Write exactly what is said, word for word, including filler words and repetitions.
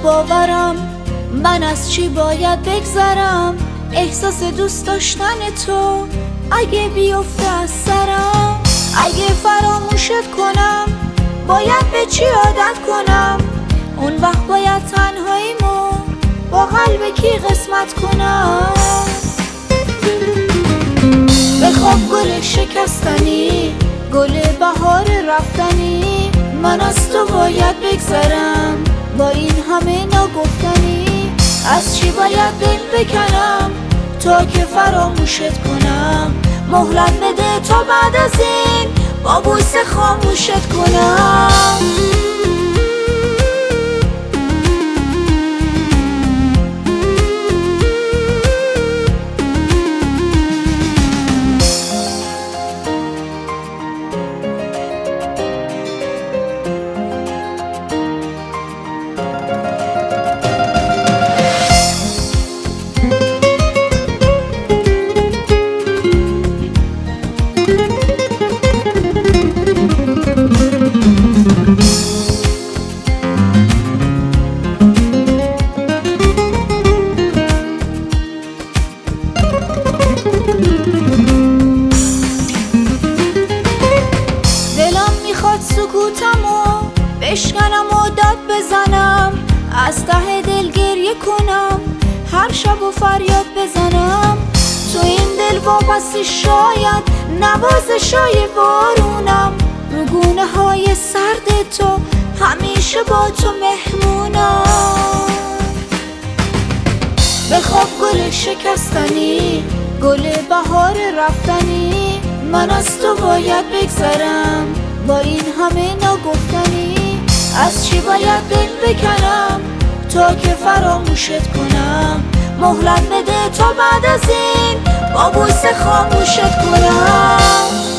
باورم، من از چی باید بگذرم؟ احساس دوست داشتن تو اگه بیفته از سرم، اگه فراموشت کنم باید به چی عادت کنم؟ اون وقت باید تنهاییمو با قلب کی قسمت کنم؟ بخواب گل شکستنی، گل بهار رفتنی، من از تو باید بگذرم با این همه ناگفتنی. از چی باید دل بکنم تا که فراموشت کنم؟ مهلت بده تا بعد از این با بوسه خاموشت کنم. دلم میخواد سکوتمو بشکنم و داد بزنم، از ته دل گریه کنم، هر شب و فریاد بزنم. تو این دل وابسته شاید نوازشای بارونم، رو گونه های سرد تو همیشه با تو مهمونم. بخواب گل شکستنی، گل بهار رفتنی، من از تو باید بگذرم با این همه ناگفتنی. از چی باید دل بکنم تا که فراموشت کنم؟ مهلت بده تا بعد از این با بوسه خاموشت کنم.